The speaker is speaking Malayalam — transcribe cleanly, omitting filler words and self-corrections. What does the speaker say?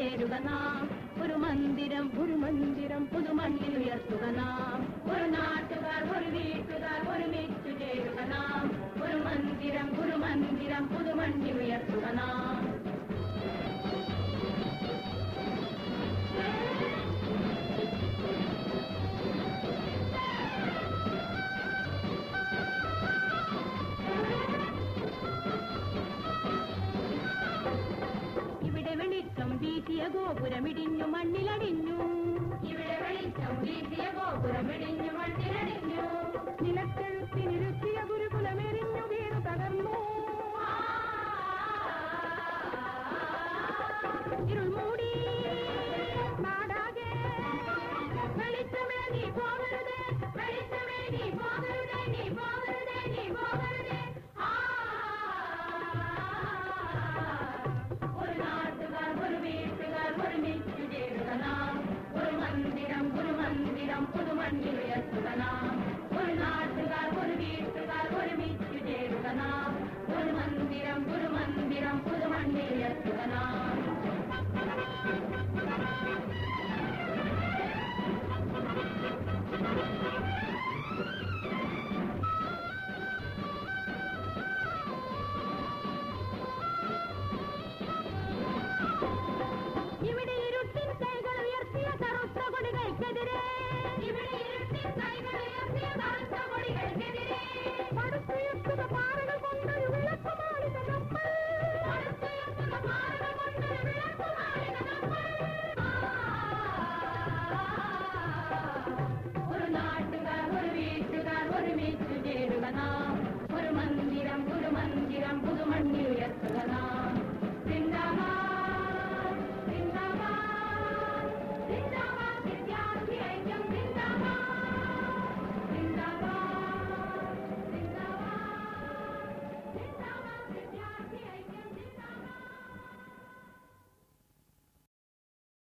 ചേരുക നാം. ഒരു മന്ദിരം പുതുമണ്ണിൽ ഉയർത്തുക നാം. ഒരു നാട്ടുകാർ ഒരു വീട്ടുകാർ ഒരുമിച്ചു ചേരുക നാം. ഒരു മന്ദിരം പുതുമണ്ണിൽ ഉയർത്തുക നാം. ഇവിടെ വെളിച്ചം വീശിയ ഗോപുരമിടിഞ്ഞു മണ്ണിലടിഞ്ഞു. ഇവിടെ വെളിച്ചം വീശിയ ഗോപുരമിടിഞ്ഞു